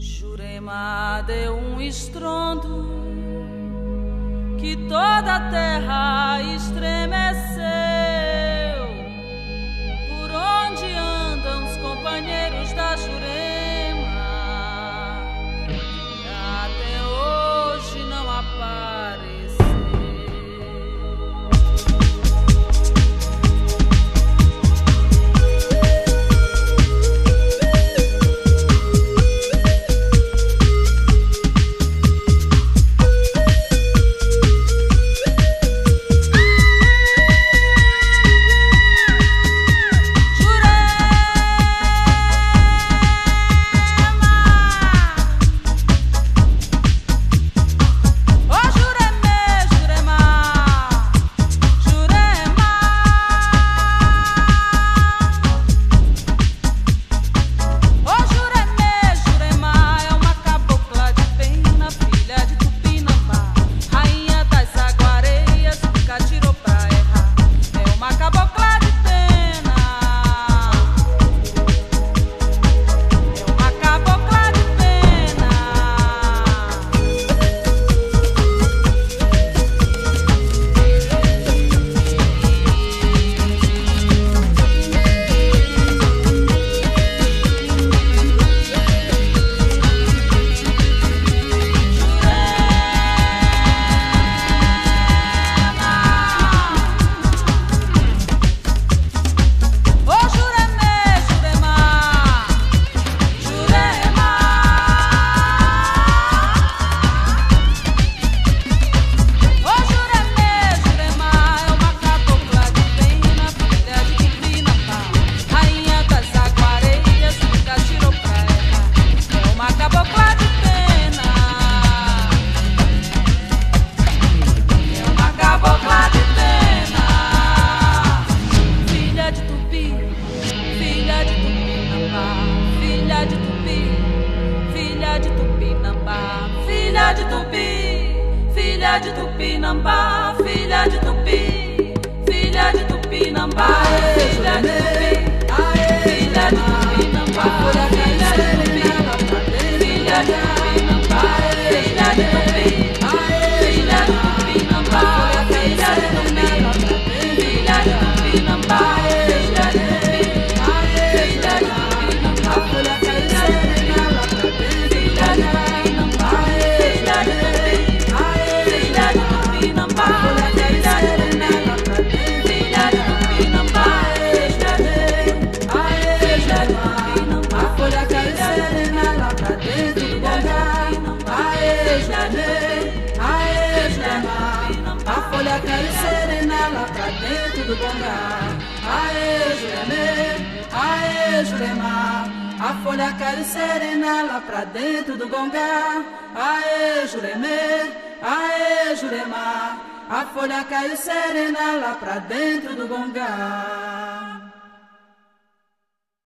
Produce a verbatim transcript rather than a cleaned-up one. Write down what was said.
Jurema deu um estrondo que toda a terra estremeceu. Por onde andam os companheiros da Jurema? E até hoje não apareceu. Filha de Tupi, filha de Tupinambá, filha de Tupi, filha de Tupinambá, filha de Tupi, filha de Tupinambá, filha de Tupi, filha de Tupinambá, filha de Tupi, filha de Tupinambá, filha de Tupi, filha de Tupinambá, filha de Tupi, filha de Tupinambá, filha de cai serena lá pra dentro do bongá. Aê, Jurema, aê, Jurema, a folha cai serena lá pra dentro do bongá. Aê, Jurema, aê, Jurema, a folha cai serena lá pra dentro do bongá.